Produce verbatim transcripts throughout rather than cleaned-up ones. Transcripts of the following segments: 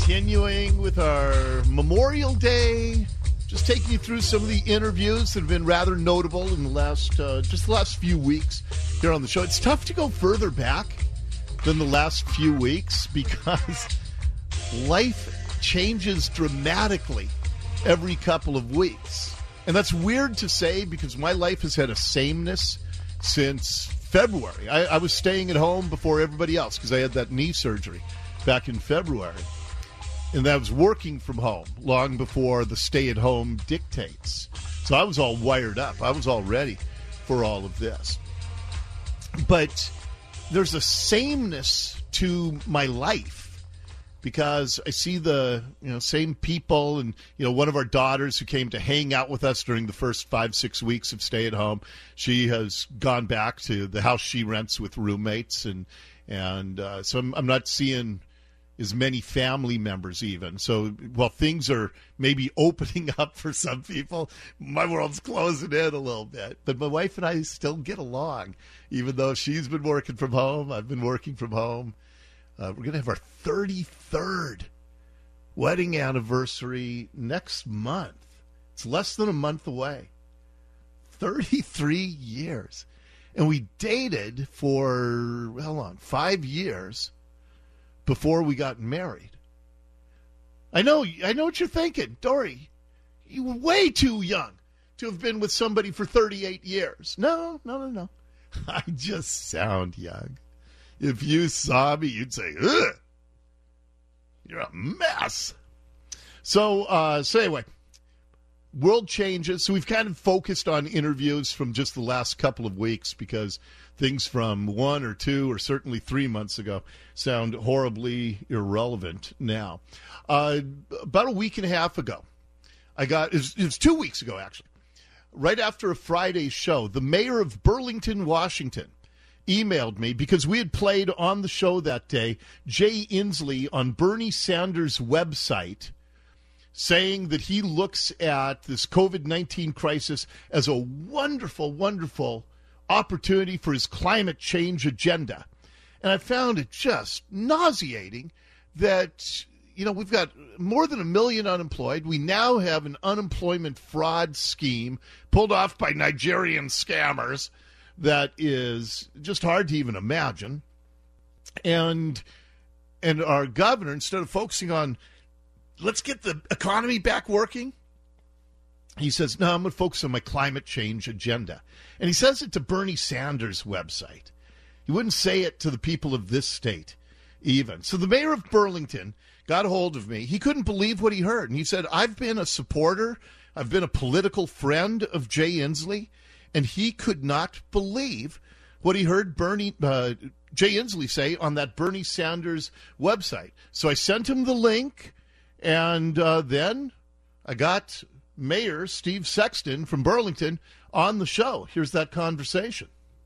continuing with our Memorial Day, just taking you through some of the interviews that have been rather notable in the last, uh, just the last few weeks here on the show. It's tough to go further back than the last few weeks because life changes dramatically every couple of weeks. And that's weird to say because my life has had a sameness since February. I, I was staying at home before everybody else because I had that knee surgery back in February. And I was working from home long before the stay-at-home dictates. So I was all wired up. I was all ready for all of this. But there's a sameness to my life because I see the you know same people. And you know, one of our daughters who came to hang out with us during the first five, six weeks of stay-at-home, she has gone back to the house she rents with roommates. And, and uh, so I'm, I'm not seeing as many family members even. So while things are maybe opening up for some people, my world's closing in a little bit. But my wife and I still get along, even though she's been working from home. I've been working from home. Uh, we're going to have our thirty-third wedding anniversary next month. It's less than a month away. thirty-three years. And we dated for, how long? Five years. Before we got married. I know, I know what you're thinking. Dory, you were way too young to have been with somebody for thirty-eight years. No, no, no, no. I just sound young. If you saw me, you'd say, ugh, you're a mess. So, uh, so anyway, world changes. So we've kind of focused on interviews from just the last couple of weeks because things from one or two or certainly three months ago sound horribly irrelevant now. Uh, about a week and a half ago, I got, it was, it was two weeks ago actually, right after a Friday show, the mayor of Burlington, Washington, emailed me because we had played on the show that day Jay Inslee on Bernie Sanders' website saying that he looks at this covid nineteen crisis as a wonderful, wonderful opportunity for his climate change agenda. And I found it just nauseating that, you know, we've got more than a million unemployed. We now have an unemployment fraud scheme pulled off by Nigerian scammers that is just hard to even imagine. And and our governor, instead of focusing on let's get the economy back working, he says, no, I'm going to focus on my climate change agenda. And he says it to Bernie Sanders' website. He wouldn't say it to the people of this state even. So the mayor of Burlington got a hold of me. He couldn't believe what he heard. And he said, I've been a supporter, I've been a political friend of Jay Inslee, and he could not believe what he heard Bernie uh, Jay Inslee say on that Bernie Sanders website. So I sent him the link, and uh, then I got Mayor Steve Sexton from Burlington on the show. Here's that conversation.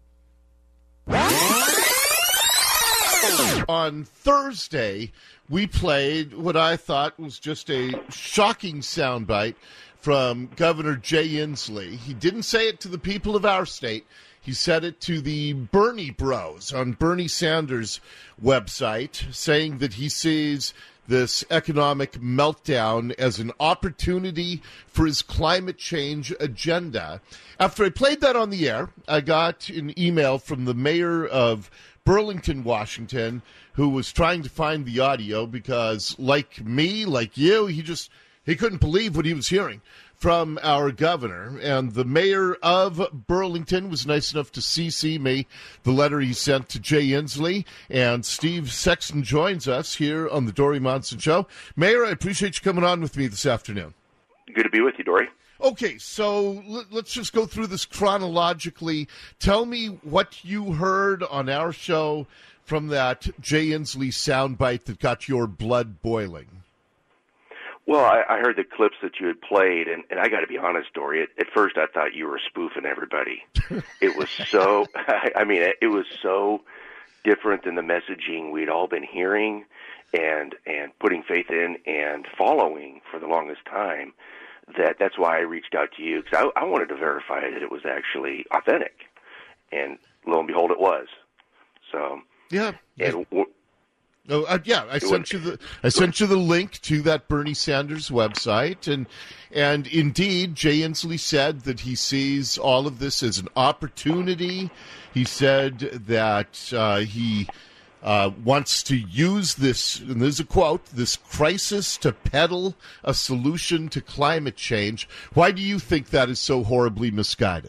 On Thursday, we played what I thought was just a shocking soundbite from Governor Jay Inslee. He didn't say it to the people of our state. He said it to the Bernie Bros on Bernie Sanders' website, saying that he sees this economic meltdown as an opportunity for his climate change agenda. After I played that on the air, I got an email from the mayor of Burlington, Washington, who was trying to find the audio because, like me, like you, he just he couldn't believe what he was hearing from our governor. And the mayor of Burlington was nice enough to C C me the letter he sent to Jay Inslee. And Steve Sexton joins us here on the Dory Monson Show. Mayor, I appreciate you coming on with me this afternoon. Good to be with you, Dory. Okay, so let's just go through this chronologically. Tell me what you heard on our show from that Jay Inslee soundbite that got your blood boiling. Well, I, I heard the clips that you had played, and, and I got to be honest, Dory, at, at first I thought you were spoofing everybody. It was so, I, I mean, it, it was so different than the messaging we'd all been hearing and and putting faith in and following for the longest time. That that's why I reached out to you, because I, I wanted to verify that it was actually authentic, and lo and behold, it was. So yeah, and w- Oh, uh, yeah, I sent you the I sent you the link to that Bernie Sanders website, and and indeed, Jay Inslee said that he sees all of this as an opportunity. He said that uh, he uh, wants to use this, and there's a quote, this crisis to peddle a solution to climate change. Why do you think that is so horribly misguided?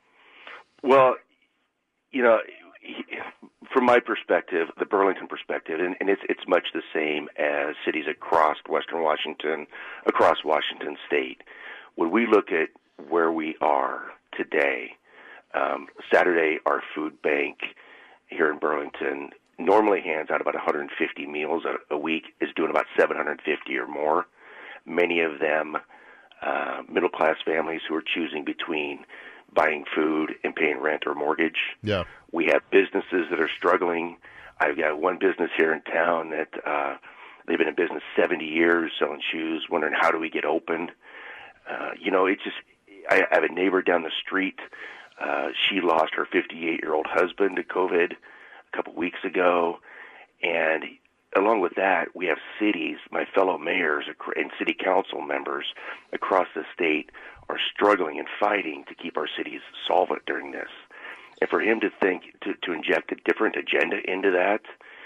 Well, you know, he, from my perspective, the Burlington perspective, and, and it's it's much the same as cities across Western Washington, across Washington State. When we look at where we are today, um, Saturday, our food bank here in Burlington normally hands out about one hundred fifty meals a, a week, is doing about seven hundred fifty or more. Many of them uh, middle-class families who are choosing between buying food and paying rent or mortgage. Yeah. We have businesses that are struggling. I've got one business here in town that uh, they've been in business seventy years selling shoes, wondering how do we get opened. Uh, you know, it's just, I, I have a neighbor down the street. Uh, she lost her fifty-eight-year-old husband to COVID a couple weeks ago. And along with that, we have cities, my fellow mayors and city council members across the state are struggling and fighting to keep our cities solvent during this. And for him to think, to, to inject a different agenda into that,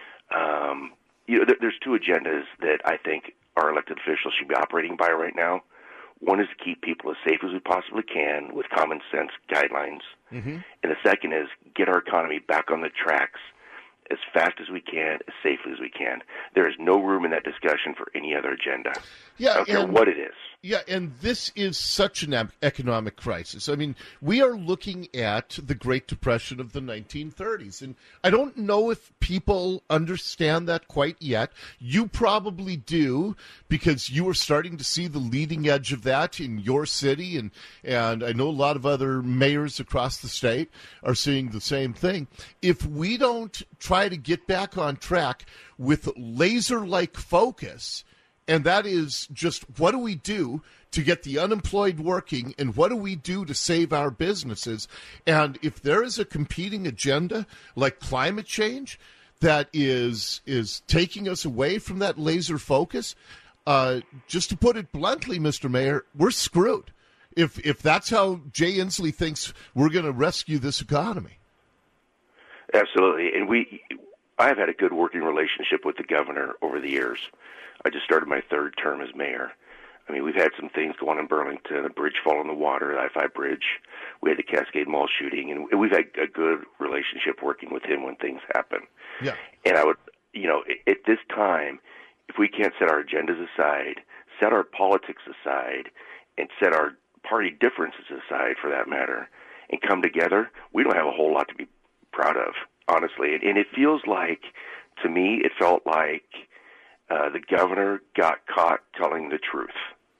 um, you know, th- there's two agendas that I think our elected officials should be operating by right now. One is to keep people as safe as we possibly can with common sense guidelines. Mm-hmm. And the second is get our economy back on the tracks as fast as we can, as safely as we can. There is no room in that discussion for any other agenda. Yeah, I don't care and, what it is. Yeah, and this is such an ep- economic crisis. I mean, we are looking at the Great Depression of the nineteen thirties, and I don't know if people understand that quite yet. You probably do, because you are starting to see the leading edge of that in your city, and, and I know a lot of other mayors across the state are seeing the same thing. If we don't try to get back on track with laser-like focus, and that is just what do we do to get the unemployed working, and what do we do to save our businesses? And if there is a competing agenda like climate change that is is taking us away from that laser focus, uh, just to put it bluntly, Mister Mayor, we're screwed. If if that's how Jay Inslee thinks we're going to rescue this economy. Absolutely. And we, I've had a good working relationship with the governor over the years. I just started my third term as mayor. I mean, we've had some things go on in Burlington, a bridge fall in the water, the I five bridge. We had the Cascade Mall shooting, and we've had a good relationship working with him when things happen. Yeah. And I would, you know, at this time, if we can't set our agendas aside, set our politics aside, and set our party differences aside, for that matter, and come together, we don't have a whole lot to be proud of, honestly. And it feels like, to me, it felt like uh, the governor got caught telling the truth.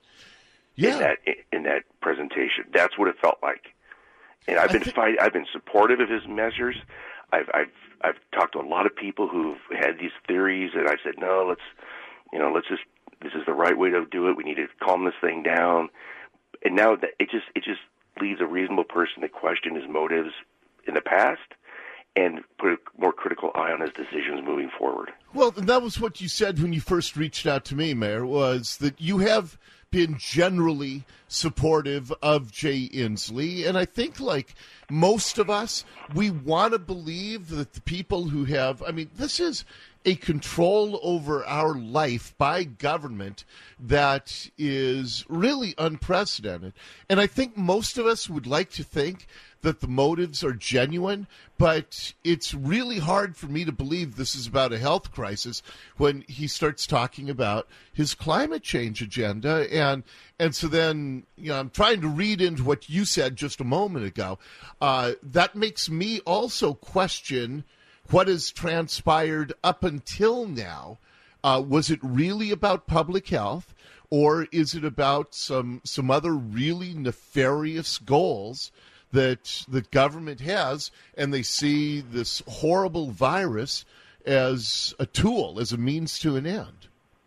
Yeah. In that in that presentation, that's what it felt like. And I've been th- fight, I've been supportive of his measures. I've I've I've talked to a lot of people who've had these theories, and I've said, no, let's you know, let's just this is the right way to do it. We need to calm this thing down. And now that it just it just leaves a reasonable person to question his motives in the past and put a more critical eye on his decisions moving forward. Well, that was what you said when you first reached out to me, Mayor, was that you have been generally supportive of Jay Inslee. And I think, like most of us, we want to believe that the people who have, I mean, this is a control over our life by government that is really unprecedented. And I think most of us would like to think that the motives are genuine, but it's really hard for me to believe this is about a health crisis when he starts talking about his climate change agenda. And and so then, you know, I'm trying to read into what you said just a moment ago. Uh, that makes me also question what has transpired up until now. Uh, was it really about public health, or is it about some some other really nefarious goals that the government has, and they see this horrible virus as a tool, as a means to an end?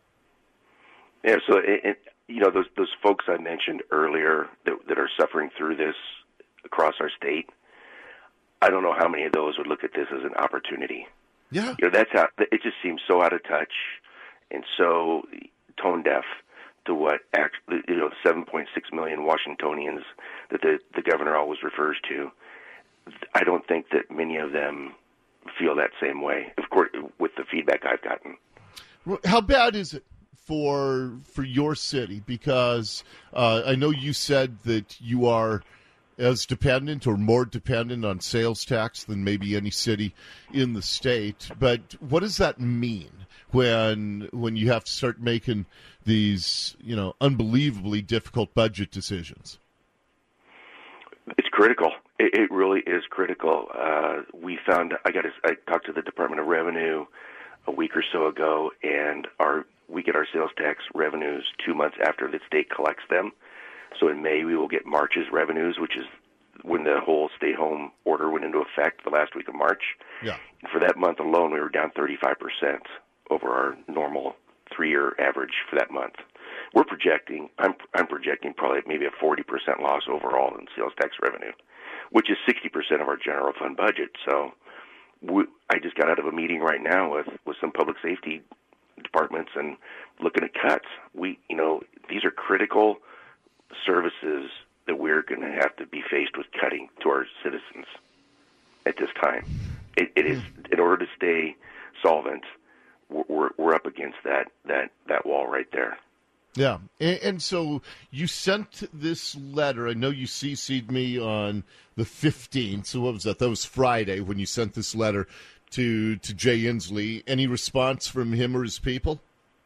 Yeah, so it, it, you know, those those folks I mentioned earlier that, that are suffering through this across our state, I don't know how many of those would look at this as an opportunity. Yeah. You know, that's how it just seems so out of touch and so tone deaf to what act, you know, the seven point six million Washingtonians that the the governor always refers to. I don't think that many of them feel that same way. Of course, with the feedback I've gotten. How bad is it for for your city? Because uh, I know you said that you are as dependent or more dependent on sales tax than maybe any city in the state. But what does that mean when when you have to start making these, you know, unbelievably difficult budget decisions? It's critical. It, it really is critical. Uh, we found I got to, I talked to the Department of Revenue a week or so ago, and our we get our sales tax revenues two months after the state collects them. So in May we will get March's revenues, which is when the whole stay-home order went into effect the last week of March. Yeah. And for that month alone, we were down thirty-five percent over our normal three-year average for that month. We're projecting, I'm I'm projecting probably maybe a forty percent loss overall in sales tax revenue, which is sixty percent of our general fund budget. So we, I just got out of a meeting right now with, with some public safety departments and looking at cuts. We, you know, these are critical services that we're going to have to be faced with cutting to our citizens at this time. It, it is, in order to stay solvent, we're, we're up against that, that, that wall right there. Yeah, and, and so you sent this letter. I know you C C'd me on the fifteenth. So what was that? That was Friday when you sent this letter to to Jay Inslee. Any response from him or his people?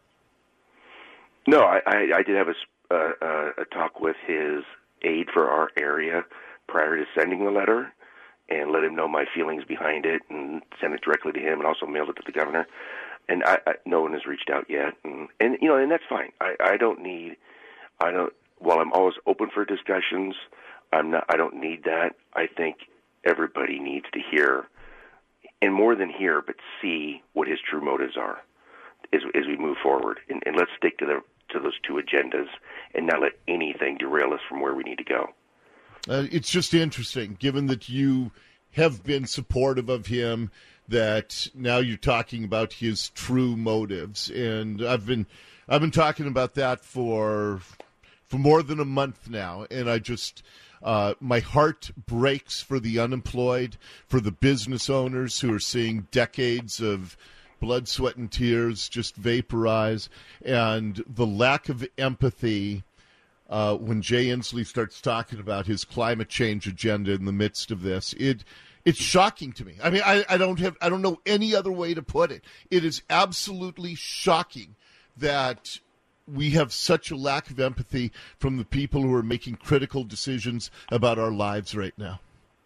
No, I, I, I did have a, uh, a talk with his aide for our area prior to sending the letter, and let him know my feelings behind it, and sent it directly to him, and also mailed it to the governor. And I, I, no one has reached out yet, and, and you know, and that's fine. I, I don't need, I don't. While I'm always open for discussions, I'm not. I don't need that. I think everybody needs to hear, and more than hear, but see what his true motives are, as as we move forward. And, and let's stick to the to those two agendas, and not let anything derail us from where we need to go. Uh, it's just interesting, given that you have been supportive of him, that now you're talking about his true motives, and I've been I've been talking about that for for more than a month now, and I just uh, my heart breaks for the unemployed, for the business owners who are seeing decades of blood, sweat, and tears just vaporize, and the lack of empathy uh, when Jay Inslee starts talking about his climate change agenda in the midst of this. It It's shocking to me. I mean, I, I don't have, I don't know any other way to put it. It is absolutely shocking that we have such a lack of empathy from the people who are making critical decisions about our lives right now.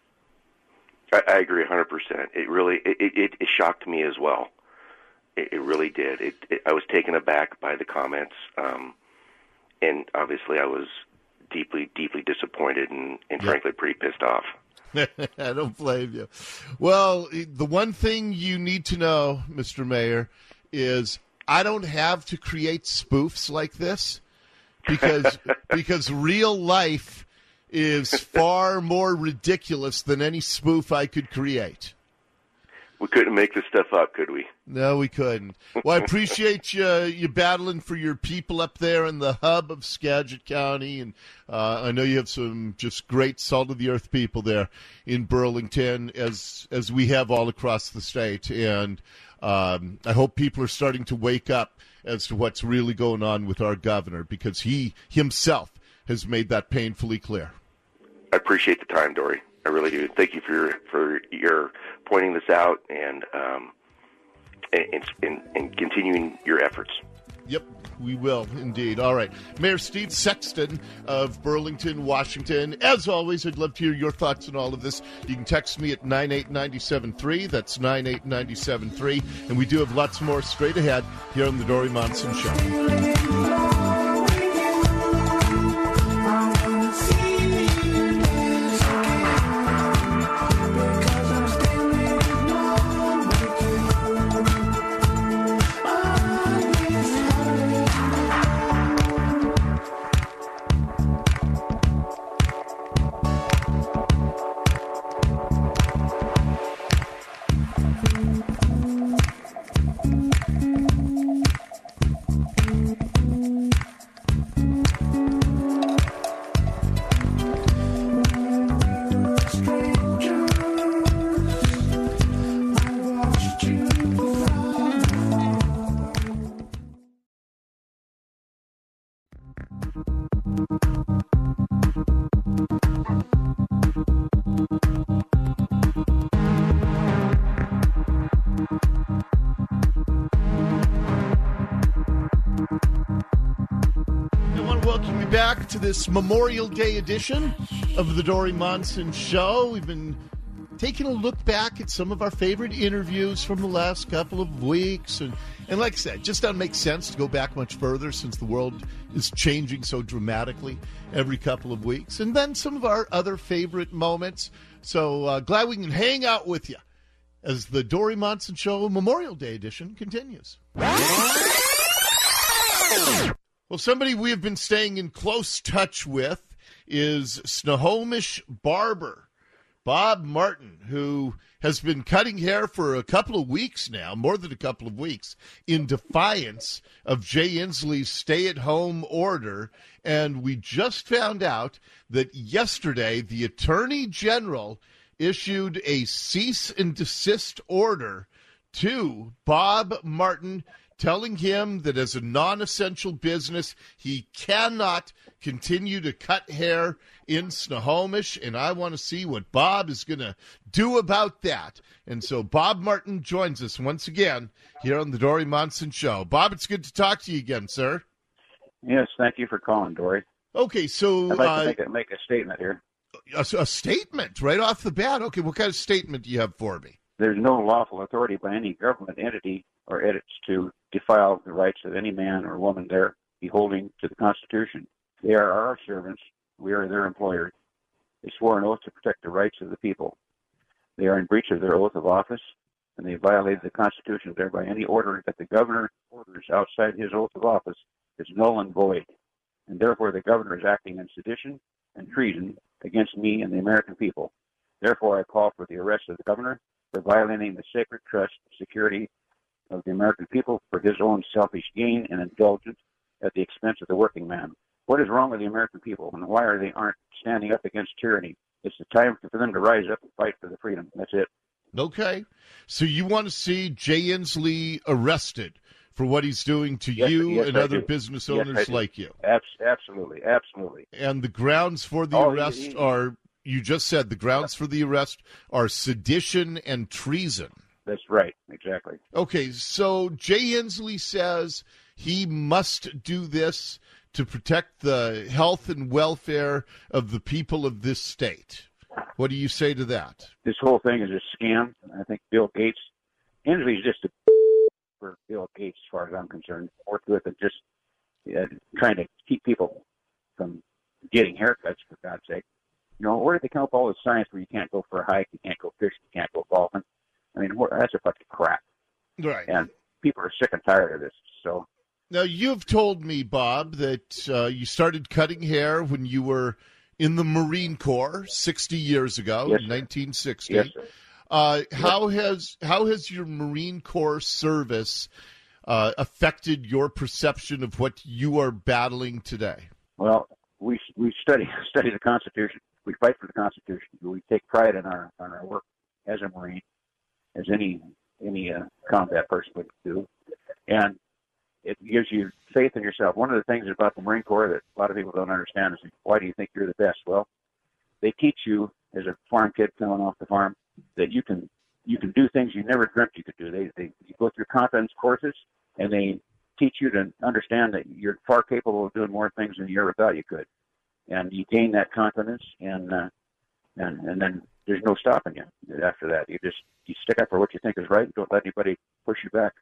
I, I agree one hundred percent. It really, it, it, it shocked me as well. It, it really did. It, it, I was taken aback by the comments, um, and obviously I was deeply, deeply disappointed and, and yeah. frankly pretty pissed off. I don't blame you. Well, the one thing you need to know, Mister Mayor, is I don't have to create spoofs like this because because real life is far more ridiculous than any spoof I could create. We couldn't make this stuff up, could we? No, we couldn't. Well, I appreciate you, you battling for your people up there in the hub of Skagit County, and uh, I know you have some just great salt-of-the-earth people there in Burlington, as as we have all across the state. And um, I hope people are starting to wake up as to what's really going on with our governor, because he himself has made that painfully clear. I appreciate the time, Dory. I really do. Thank you for your, for your pointing this out and, um, and, and, and continuing your efforts. Yep, we will indeed. All right. Mayor Steve Sexton of Burlington, Washington. As always, I'd love to hear your thoughts on all of this. You can text me at nine eight nine seven three. That's nine eight nine seven three. And we do have lots more straight ahead here on the Dory Monson Show. back to this Memorial Day edition of the Dory Monson Show. We've been taking a look back at some of our favorite interviews from the last couple of weeks. And, and like I said, just doesn't make sense to go back much further since the world is changing so dramatically every couple of weeks. And then some of our other favorite moments. So uh, glad we can hang out with you as the Dory Monson Show Memorial Day edition continues. Well, somebody we have been staying in close touch with is Snohomish barber Bob Martin, who has been cutting hair for a couple of weeks now, more than a couple of weeks, in defiance of Jay Inslee's stay-at-home order. And we just found out that yesterday the Attorney General issued a cease and desist order to Bob Martin, telling him that as a non-essential business, he cannot continue to cut hair in Snohomish, and I want to see what Bob is going to do about that. And so Bob Martin joins us once again here on the Dory Monson Show. Bob, it's good to talk to you again, sir. Yes, thank you for calling, Dory. Okay, so... I'd like uh, to make a, make a statement here. A, a statement right off the bat? Okay, what kind of statement do you have for me? There's no lawful authority by any government entity or edits to defile the rights of any man or woman there beholding to the Constitution. They are our servants. We are their employers. They swore an oath to protect the rights of the people. They are in breach of their oath of office, and they violated the Constitution. Thereby, any order that the governor orders outside his oath of office is null and void. And therefore, the governor is acting in sedition and treason against me and the American people. Therefore, I call for the arrest of the governor for violating the sacred trust and security of the American people for his own selfish gain and indulgence at the expense of the working man. What is wrong with the American people, and why are they aren't standing up against tyranny? It's the time for them to rise up and fight for the freedom. That's it. Okay. So you want to see Jay Inslee arrested for what he's doing to yes, you yes, and I other do. business yes, owners like you? Abs- absolutely, absolutely. And the grounds for the oh, arrest he, he, are, you just said, the grounds for the arrest are sedition and treason. That's right, exactly. Okay, so Jay Inslee says he must do this to protect the health and welfare of the people of this state. What do you say to that? This whole thing is a scam. I think Bill Gates, Inslee's just a for Bill Gates, as far as I'm concerned, more to it than just uh, trying to keep people from getting haircuts, for God's sake. You know, where did they come up with all this science where you can't go for a hike, you can't go fishing, you can't go golfing? I mean, that's a bunch of crap. Right. And people are sick and tired of this. So now, you've told me, Bob, that uh, you started cutting hair when you were in the Marine Corps sixty years ago, yes, in nineteen sixty. Yes, sir. Uh, yes. How has how has your Marine Corps service uh, affected your perception of what you are battling today? Well, we we study study the Constitution. We fight for the Constitution. We take pride in our in our work as a Marine, as any any uh, combat person would do, and it gives you faith in yourself. One of the things about the Marine Corps that a lot of people don't understand is, why do you think you're the best? Well, they teach you as a farm kid coming off the farm that you can you can do things you never dreamt you could do. They they you go through confidence courses, and they teach you to understand that you're far capable of doing more things than you ever thought you could, and you gain that confidence, and uh, and and then there's no stopping you after that. You just you stick up for what you think is right. Don't let anybody push you back.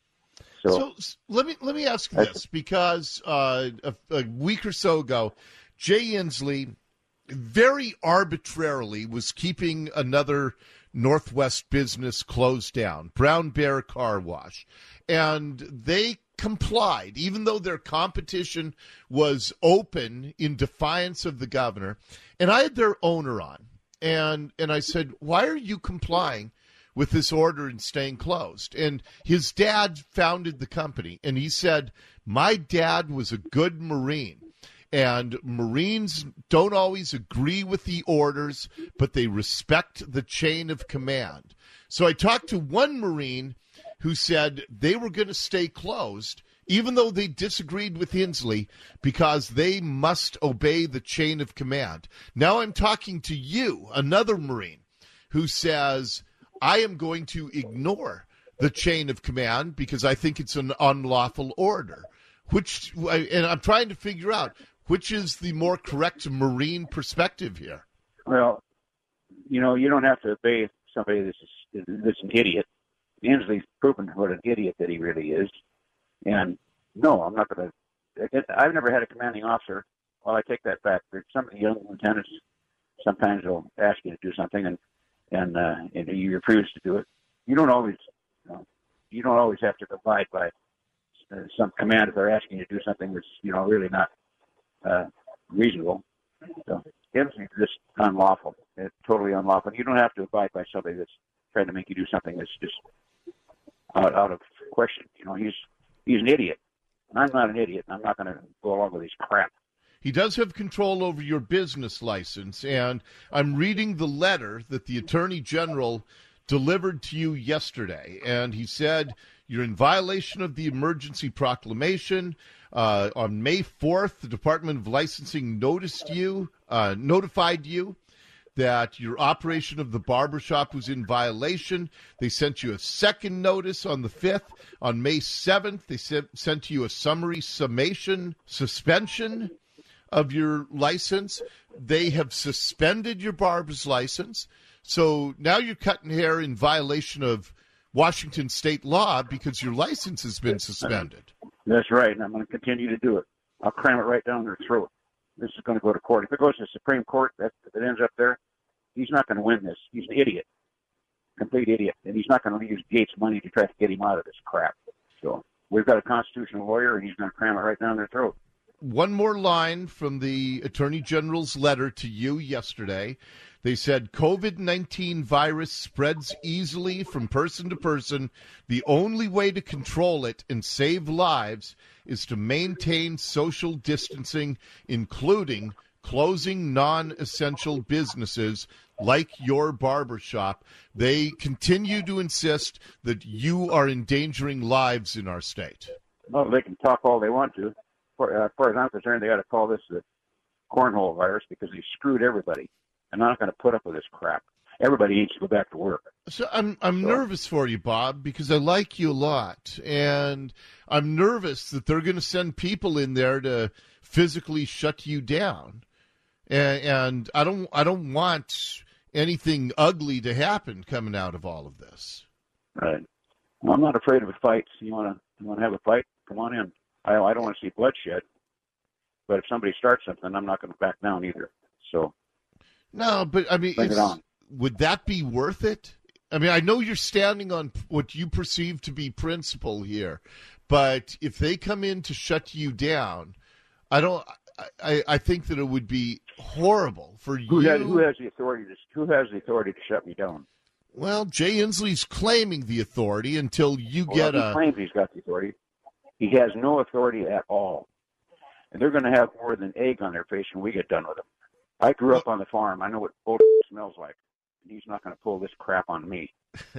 So, so let me let me ask this, because uh, a, a week or so ago, Jay Inslee very arbitrarily was keeping another Northwest business closed down, Brown Bear Car Wash, and they complied, even though their competition was open in defiance of the governor. And I had their owner on, and and I said, why are you complying with this order and staying closed? And his dad founded the company, and he said, my dad was a good Marine, and Marines don't always agree with the orders, but they respect the chain of command. So I talked to one Marine who said they were going to stay closed, even though they disagreed with Inslee, because they must obey the chain of command. Now I'm talking to you, another Marine, who says, I am going to ignore the chain of command because I think it's an unlawful order. Which, and I'm trying to figure out, Which is the more correct Marine perspective here? Well, you know, you don't have to obey somebody that's, that's an idiot. Inslee's proven what an idiot that he really is. And no, I'm not going to. I've never had a commanding officer. Well, I take that back. There's some of the young lieutenants sometimes will ask you to do something, and and, uh, and you refuse to do it. You don't always, you know, you don't always have to abide by uh, some command if they're asking you to do something that's, you know, really not uh, reasonable. So it's just unlawful. It's totally unlawful. You don't have to abide by somebody that's trying to make you do something that's just out, out of question. You know, he's he's an idiot. And I'm not an idiot. I'm not going to go along with his crap. He does have control over your business license, and I'm reading the letter that the Attorney General delivered to you yesterday, and he said you're in violation of the emergency proclamation. Uh, on May fourth, the Department of Licensing noticed you, uh, notified you that your operation of the barbershop was in violation. They sent you a second notice on the fifth. On May seventh, they sent, sent you a summary summation suspension of your license. They have suspended your barber's license. So now you're cutting hair in violation of Washington state law because your license has been suspended. That's right, and I'm going to continue to do it. I'll cram it right down their throat. This is going to go to court. If it goes to the Supreme Court, that, if it ends up there, he's not going to win this. He's an idiot, complete idiot, and he's not going to use Gates' money to try to get him out of this crap. So we've got a constitutional lawyer, and he's going to cram it right down their throat. One more line from the Attorney General's letter to you yesterday. They said, COVID nineteen virus spreads easily from person to person. The only way to control it and save lives is to maintain social distancing, including closing non-essential businesses like your barbershop. They continue to insist that you are endangering lives in our state. Well, they can talk all they want to. For, uh, as far as I'm concerned, they got to call this the cornhole virus because they screwed everybody. I'm not going to put up with this crap. Everybody needs to go back to work. So I'm I'm so. nervous for you, Bob, because I like you a lot, and I'm nervous that they're going to send people in there to physically shut you down, and, and I don't I don't want anything ugly to happen coming out of all of this. Right. Well, I'm not afraid of a fight. So you want to you want to have a fight? Come on in. I I don't want to see bloodshed, but if somebody starts something, I'm not going to back down either. So. No, but I mean, Bring it on. Would that be worth it? I mean, I know you're standing on what you perceive to be principle here, but if they come in to shut you down, I don't. I, I think that it would be horrible for who you. Has, who has the authority to Who has the authority to shut me down? Well, Jay Inslee's claiming the authority until you well, get he a. He claims he's got the authority. He has no authority at all, and they're going to have more than egg on their face when we get done with them. I grew up on the farm. I know what bull smells like. He's not going to pull this crap on me.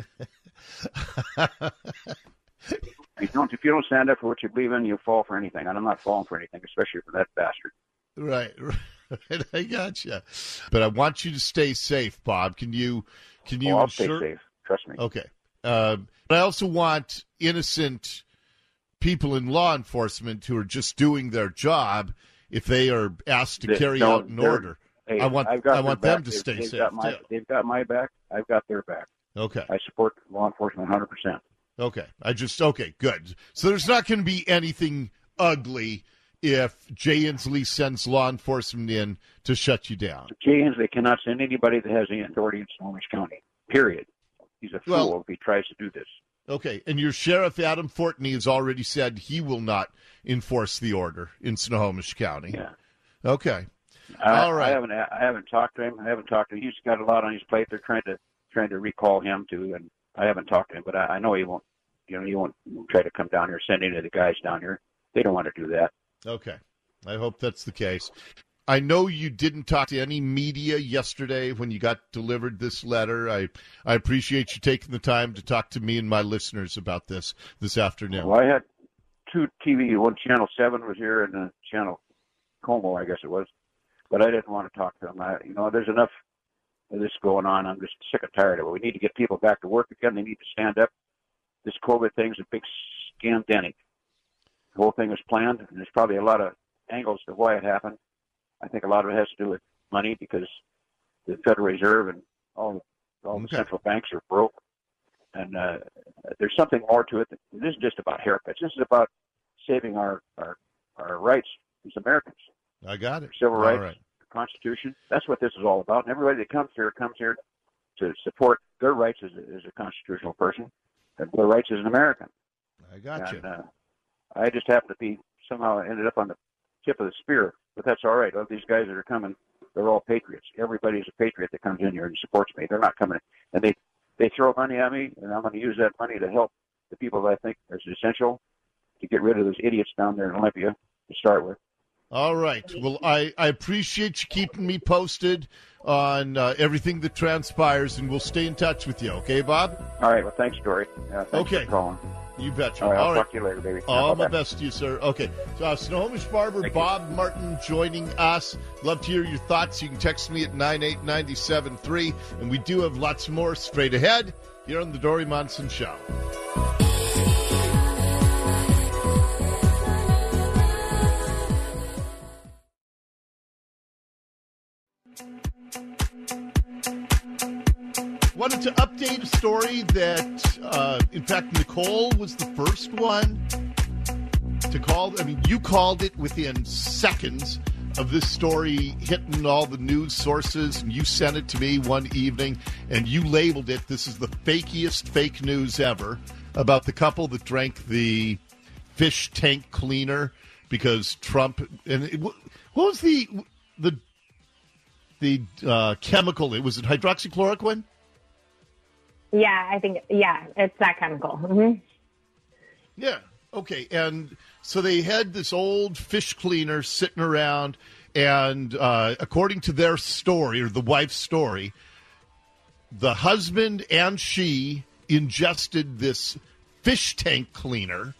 if, you don't, if you don't stand up for what you believe in, you fall for anything. And I'm not falling for anything, especially for that bastard. Right, right. I gotcha. But I want you to stay safe, Bob. Can you? Can you? Oh, I'll ensure... stay safe. Trust me. Okay. Uh, but I also want innocent people in law enforcement who are just doing their job. If they are asked to they, carry no, out an order. Hey, I want I've got I want back. them to stay they've safe. Got my, they've got my back. I've got their back. Okay. I support law enforcement one hundred percent. Okay. I just okay, good. So there's not going to be anything ugly if Jay Inslee sends law enforcement in to shut you down. Jay Inslee cannot send anybody that has any authority in Snohomish County. Period. He's a fool well, if he tries to do this. Okay. And your Sheriff Adam Fortney has already said he will not enforce the order in Snohomish County. Yeah. Okay. I, All right. I haven't. I haven't talked to him. I haven't talked to him. He's got a lot on his plate. They're trying to trying to recall him too, and I haven't talked to him. But I, I know he won't. You know, he won't try to come down here. Send any of the guys down here. They don't want to do that. Okay. I hope that's the case. I know you didn't talk to any media yesterday when you got delivered this letter. I I appreciate you taking the time to talk to me and my listeners about this this afternoon. Well, I had two T V. One Channel seven was here, and uh, Channel Como, I guess it was. But I didn't want to talk to them. I, you know, there's enough of this going on. I'm just sick and tired of it. We need to get people back to work again. They need to stand up. This COVID thing's a big scandemic. The whole thing is planned, and there's probably a lot of angles to why it happened. I think a lot of it has to do with money because the Federal Reserve and all all Okay. the central banks are broke. And uh, there's something more to it. This isn't just about haircuts. This is about saving our, our, our rights as Americans. I got it. Civil All rights, right. Constitution. That's what this is all about. And everybody that comes here comes here to support their rights as a, as a constitutional person and their rights as an American. I got and, you. uh, I just happen to be somehow ended up on the tip of the spear, but that's all right. All these guys that are coming, they're all patriots. Everybody's a patriot that comes in here and supports me. They're not coming, and they they throw money at me, and I'm going to use that money to help the people that I think is essential to get rid of those idiots down there in Olympia to start with. All right. Well, I, I appreciate you keeping me posted on uh, everything that transpires, and we'll stay in touch with you. Okay, Bob? All right. Well, thanks, Dory. Uh, thanks Okay. for calling. You betcha. All right. I'll All right. talk to you later, baby. All Bye-bye. my best to you, sir. Okay. So, uh, Snohomish Barber Thank you. Bob Martin joining us. Love to hear your thoughts. You can text me at nine eight nine seven three. And we do have lots more straight ahead here on The Dory Monson Show. Wanted to update a story that, uh, in fact, Nicole was the first one to call. I mean, you called it within seconds of this story hitting all the news sources, and you sent it to me one evening, and you labeled it, this is the fakiest fake news ever, about the couple that drank the fish tank cleaner because Trump, and it, what was the, the, the uh, chemical? It was it hydroxychloroquine? Yeah, I think, yeah, it's that chemical. Mm-hmm. Yeah. Okay. And so they had this old fish cleaner sitting around, and uh, according to their story, or the wife's story, the husband and she ingested this fish tank cleaner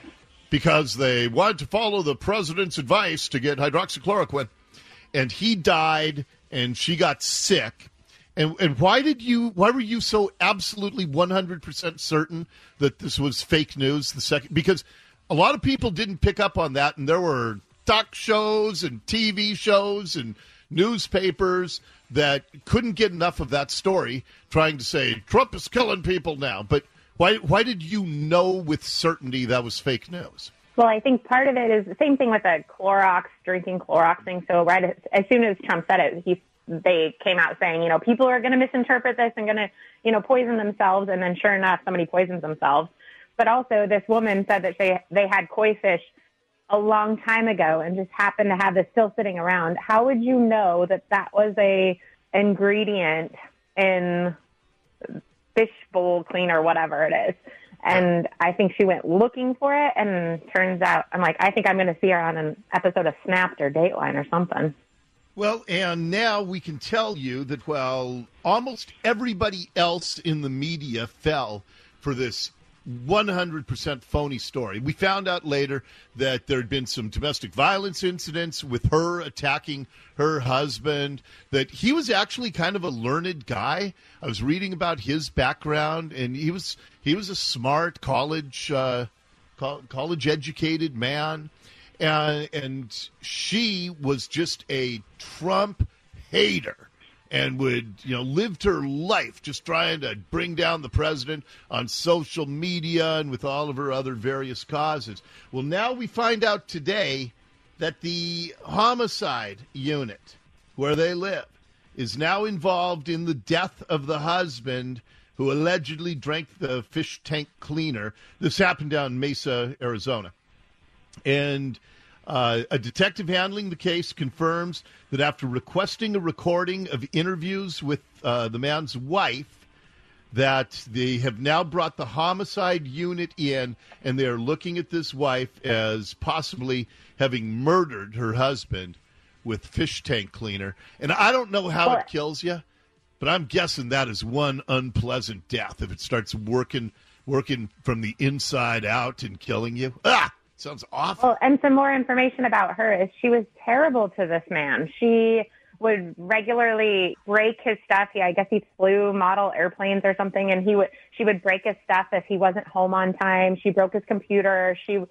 because they wanted to follow the president's advice to get hydroxychloroquine. And he died, and she got sick. And and why did you? Why were you so absolutely one hundred percent certain that this was fake news? The second, because a lot of people didn't pick up on that, and there were talk shows and T V shows and newspapers that couldn't get enough of that story, trying to say Trump is killing people now. But why? Why did you know with certainty that was fake news? Well, I think part of it is the same thing with the Clorox, drinking Clorox thing. So right as, as soon as Trump said it, he they came out saying, you know, people are going to misinterpret this and going to, you know, poison themselves. And then sure enough, somebody poisons themselves. But also this woman said that they, they had koi fish a long time ago and just happened to have this still sitting around. How would you know that that was a ingredient in fish bowl cleaner, whatever it is? And I think she went looking for it, and turns out, I'm like, I think I'm going to see her on an episode of Snapped or Dateline or something. Well, and now we can tell you that while almost everybody else in the media fell for this one hundred percent phony story, we found out later that there had been some domestic violence incidents with her attacking her husband, that he was actually kind of a learned guy. I was reading about his background, and he was he was a smart college uh, co- college-educated man. And, and she was just a Trump hater and would, you know, lived her life just trying to bring down the president on social media and with all of her other various causes. Well, now we find out today that the homicide unit where they live is now involved in the death of the husband who allegedly drank the fish tank cleaner. This happened down in Mesa, Arizona. And uh, a detective handling the case confirms that after requesting a recording of interviews with uh, the man's wife, that they have now brought the homicide unit in, and they're looking at this wife as possibly having murdered her husband with fish tank cleaner. And I don't know how it kills you, but I'm guessing that is one unpleasant death if it starts working working from the inside out and killing you. Ah! Sounds awful. Well, and some more information about her is she was terrible to this man. She would regularly break his stuff. He, I guess he flew model airplanes or something, and he would she would break his stuff if he wasn't home on time. She broke his computer. She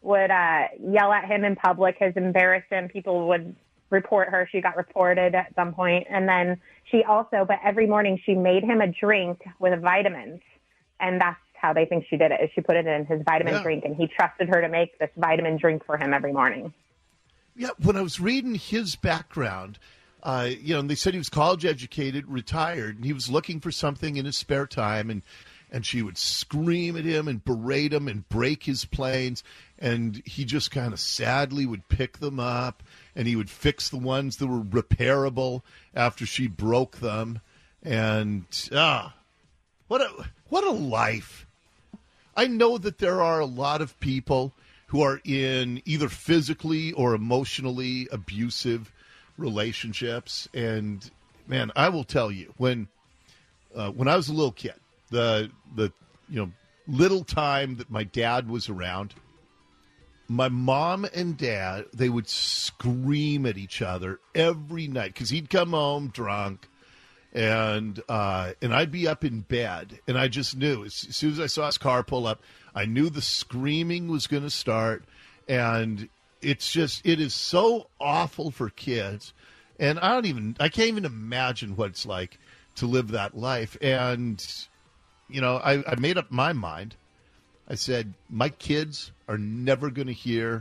would uh, yell at him in public, has embarrassed him. People would report her. She got reported at some point. And then she also, but every morning she made him a drink with vitamins. And that's how they think she did it, is she put it in his vitamin yeah. drink, and he trusted her to make this vitamin drink for him every morning. Yeah, when I was reading his background, uh, you know, and they said he was college educated, retired, and he was looking for something in his spare time, and and she would scream at him and berate him and break his planes, and he just kind of sadly would pick them up, and he would fix the ones that were repairable after she broke them, and ah, what a what a life. I know that there are a lot of people who are in either physically or emotionally abusive relationships. And, man, I will tell you, when uh, when I was a little kid, the the you know little time that my dad was around, my mom and dad, they would scream at each other every night because he'd come home drunk. And uh, and I'd be up in bed, and I just knew as soon as I saw his car pull up, I knew the screaming was going to start. And it's just, it is so awful for kids. And I don't even, I can't even imagine what it's like to live that life. And, you know, I, I made up my mind. I said, my kids are never going to hear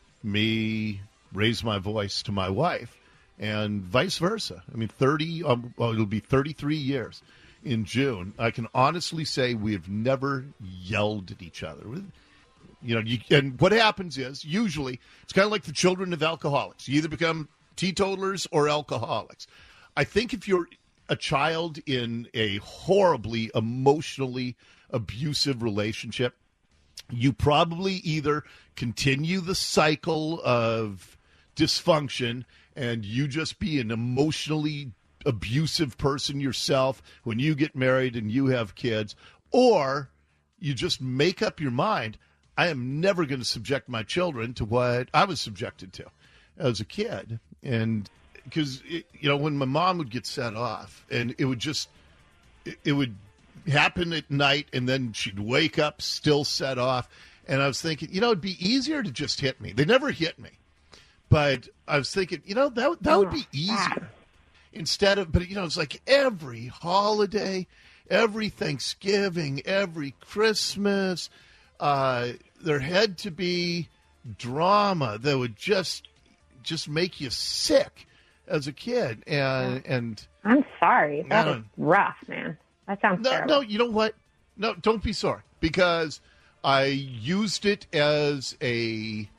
me raise my voice to my wife. And vice versa. I mean, thirty, um, well, it'll be thirty-three years in June. I can honestly say we have never yelled at each other. You know, you, and what happens is, usually, it's kind of like the children of alcoholics. You either become teetotalers or alcoholics. I think if you're a child in a horribly emotionally abusive relationship, you probably either continue the cycle of dysfunction and you just be an emotionally abusive person yourself when you get married and you have kids, or you just make up your mind, I am never going to subject my children to what I was subjected to as a kid. And because, you know, when my mom would get set off, and it would just, it, it would happen at night, and then she'd wake up still set off. And I was thinking, you know, it'd be easier to just hit me. They never hit me. But I was thinking, you know, that that would be easier instead of, but, you know, it's like every holiday, every Thanksgiving, every Christmas, uh, there had to be drama that would just just make you sick as a kid. And, and I'm sorry. That is rough, man. That sounds no, terrible. No, you know what? No, don't be sorry, because I used it as a,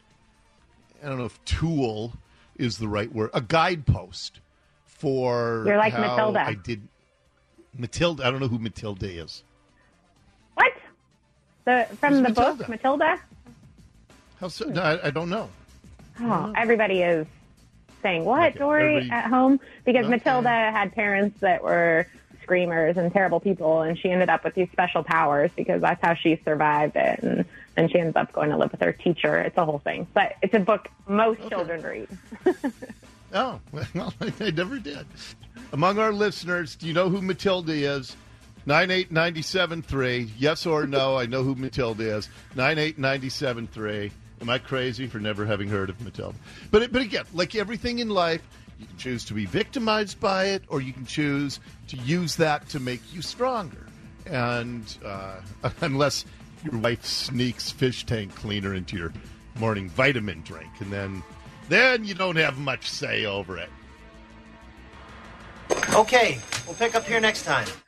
I don't know if tool is the right word, a guidepost for You're like how Matilda. I did. Matilda, I don't know who Matilda is. What? The From Who's the Matilda? book, Matilda? How so? No, I, I don't know. Oh, everybody is saying, what, Okay, Dory, everybody- at home? Because Okay. Matilda had parents that were screamers and terrible people, and she ended up with these special powers because that's how she survived it. And then she ends up going to live with her teacher. It's a whole thing. But it's a book most Okay. children read. Oh, well, I never did. Among our listeners, do you know who Matilda is? nine eight nine seven three. Yes or no, I know who Matilda is. nine eight nine seven three. Am I crazy for never having heard of Matilda? But, but again, like everything in life, you can choose to be victimized by it, or you can choose to use that to make you stronger. And uh, unless your wife sneaks fish tank cleaner into your morning vitamin drink, and then then you don't have much say over it. Okay, we'll pick up here next time.